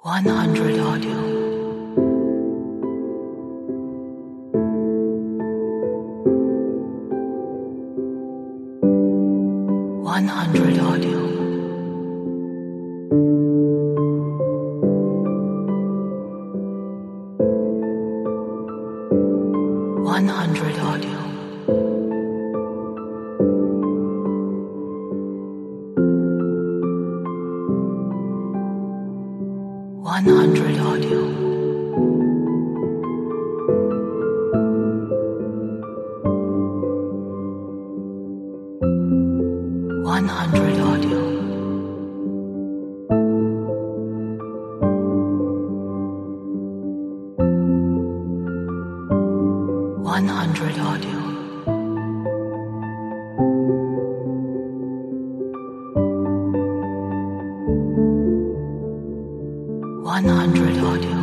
100 audio. 100 audio. 100 audio. 100 audio. 100 audio. 100 audio. 100 audio.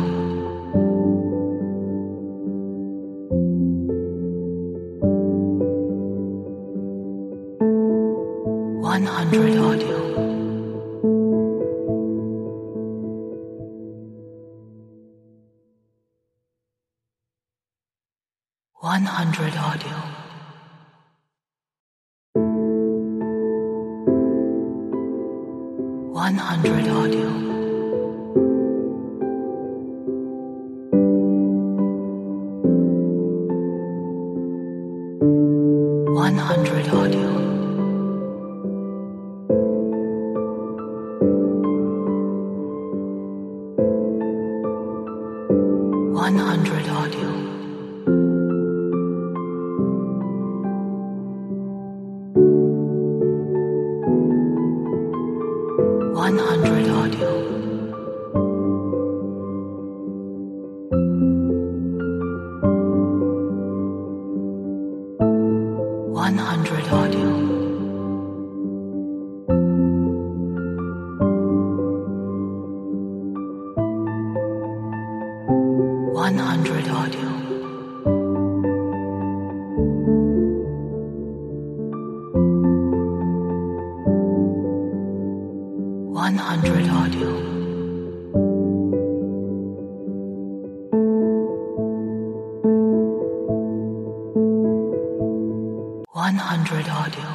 100 audio. 100 audio. 100 audio. 100 audio. 100 audio. 100 audio. 100 audio. 100 audio. 100 audio. 100 audio.